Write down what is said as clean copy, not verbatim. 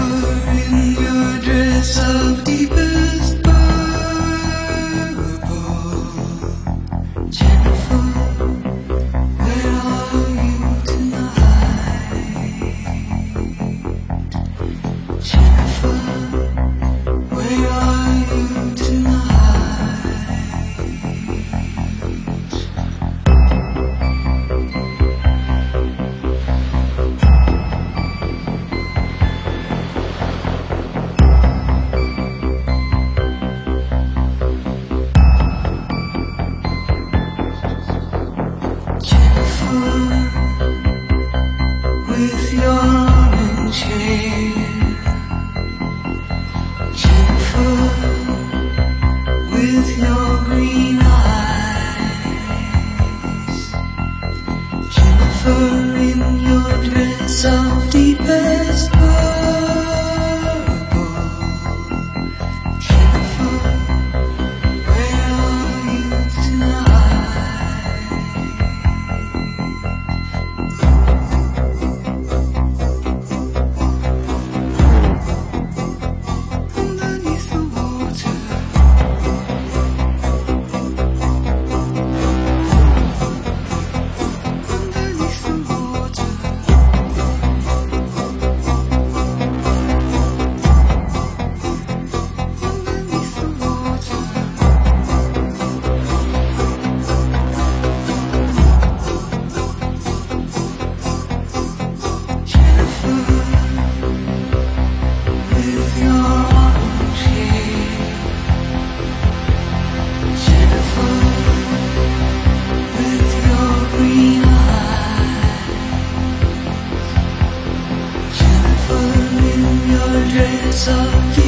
in your dress of deepest purple. Jennifer, where are you tonight? Jennifer, where are you tonight? With your arm and chain, Jennifer, with your green eyes, Jennifer, in your dress of deepest purple, Jennifer, where are you tonight? Underneath the water, underneath the water, underneath the water. Jennifer, with your orange hair, Jennifer, with your green eyes, Jennifer, in your dress of